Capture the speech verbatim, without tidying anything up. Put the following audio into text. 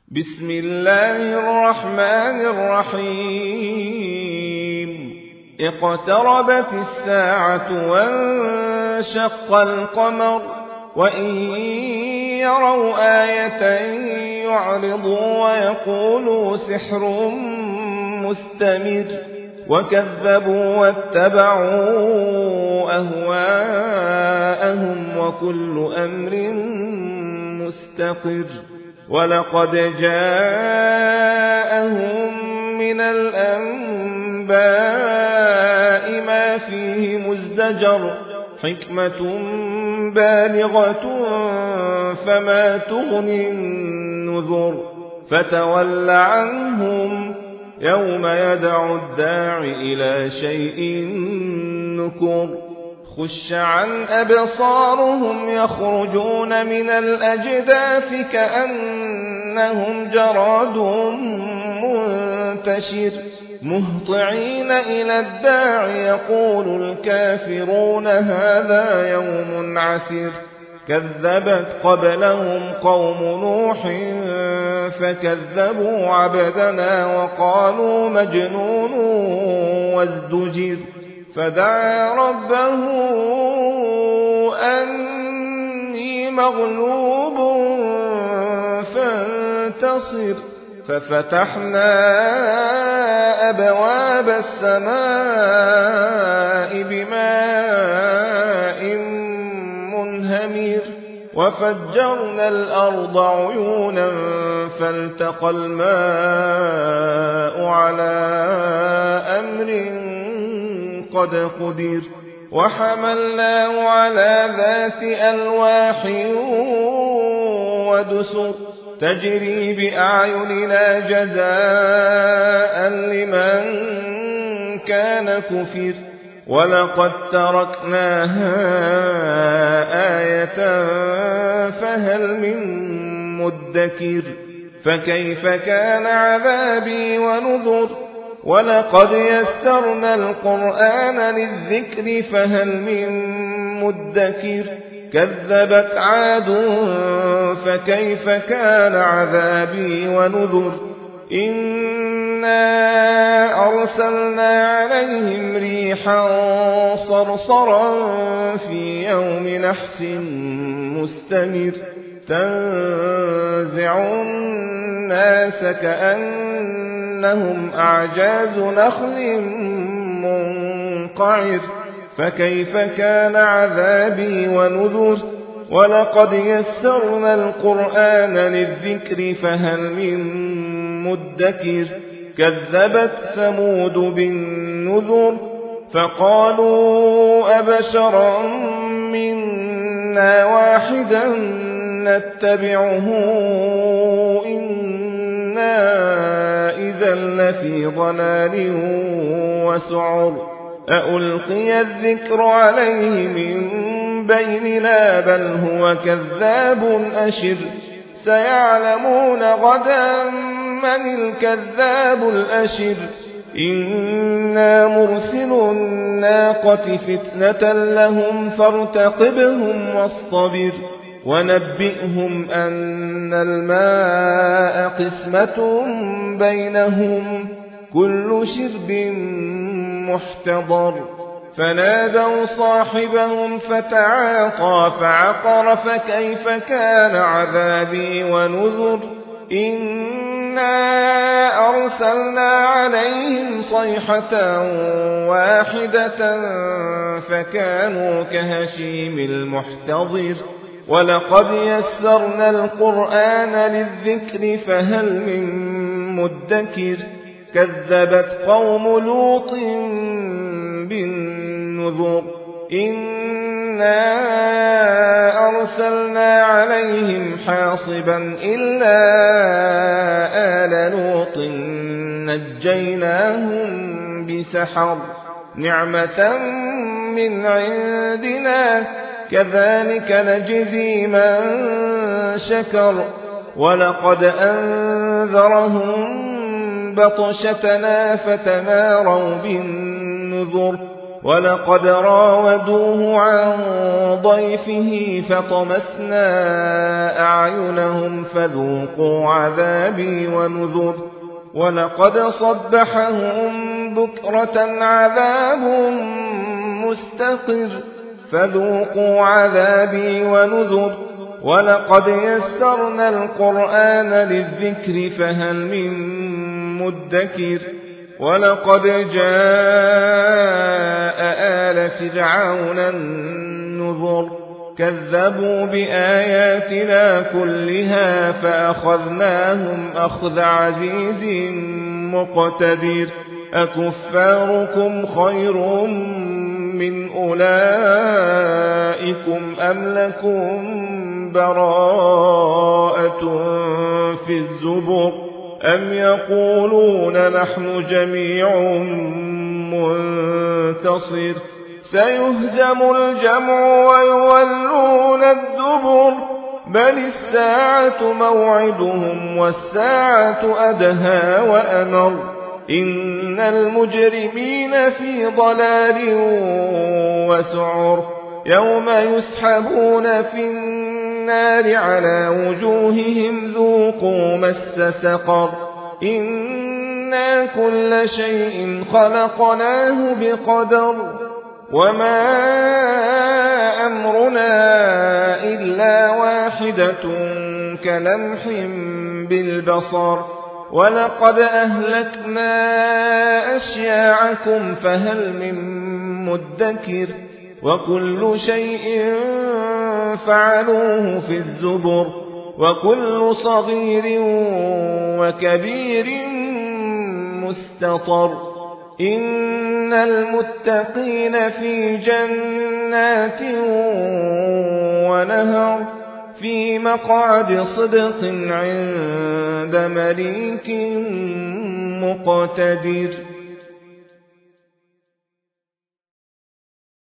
بسم الله الرحمن الرحيم اقتربت الساعة وانشق القمر وإن يروا آية يعرضوا ويقولوا سحر مستمر وكذبوا واتبعوا أهواءهم وكل أمر مستقر ولقد جاءهم من الأنباء ما فيه مزدجر حكمة بالغة فما تغني النذر فتول عنهم يوم يدعو الداع إلى شيء نكر خش عن أبصارهم يخرجون من الأجداث كأنهم جراد منتشر مهطعين إلى الداع يقول الكافرون هذا يوم عسر كذبت قبلهم قوم نوح فكذبوا عبدنا وقالوا مجنون وازدجر فدعا ربه أني مغلوب فانتصر ففتحنا أبواب السماء بماء منهمر وفجرنا الأرض عيونا فالتقى الماء على أمر قد قدر وحملناه على ذات ألواح ودسر تجري بأعيننا جزاء لمن كان كفر ولقد تركناها آية فهل من مدكر فكيف كان عذابي ونذر ولقد يسرنا القرآن للذكر فهل من مدكر كذبت عاد فكيف كان عذابي ونذر إنا أرسلنا عليهم ريحا صرصرا في يوم نحس مستمر تنزع الناس كأنهم أعجاز نخل منقعر فكيف كان عذابي ونذر ولقد يسرنا القرآن للذكر فهل من مدكر كذبت ثمود بالنذر فقالوا أبشرا منا واحدا نتبعه إنا إذا لفي ضلال وسعر أألقي الذكر عليه من بيننا بل هو كذاب أشر سيعلمون غدا من الكذاب الأشر إنا مرسل الناقة فتنة لهم فارتقبهم واصطبر ونبئهم أن الماء قسمة بينهم كل شرب محتضر فنادوا صاحبهم فتعاطى فعقر فكيف كان عذابي ونذر إنا أرسلنا عليهم صيحة واحدة فكانوا كهشيم المحتضر ولقد يسرنا القرآن للذكر فهل من مدكر كذبت قوم لوط بالنذر إنا أرسلنا عليهم حاصبا إلا آل لوط نجيناهم بسحر نعمة من عندنا كذلك نجزي من شكر ولقد أنذرهم بطشتنا فتماروا بالنذر ولقد راودوه عن ضيفه فطمسنا أعينهم فذوقوا عذابي ونذر ولقد صبحهم بكرة عذاب مستقر فذوقوا عذابي ونذر ولقد يسرنا القرآن للذكر فهل من مدكر ولقد جاء آل فرعون النذر كذبوا بآياتنا كلها فأخذناهم أخذ عزيز مقتدر أكفاركم خير من أولئكم أم لكم براءة في الزبر أم يقولون نحن جميع منتصر سيهزم الجمع ويولون الدبر بل الساعة موعدهم والساعة أدهى وأمر إن المجرمين في ضلال وسعر يوم يسحبون في النار على وجوههم ذوقوا مس سقر إنا كل شيء خلقناه بقدر وما أمرنا إلا واحدة كلمح بالبصر ولقد أهلكنا أشياعكم فهل من مدكر وكل شيء فعلوه في الزبر وكل صغير وكبير مستطر إن المتقين في جنات ونهر في مقعد صدق عند مليك مقتدر.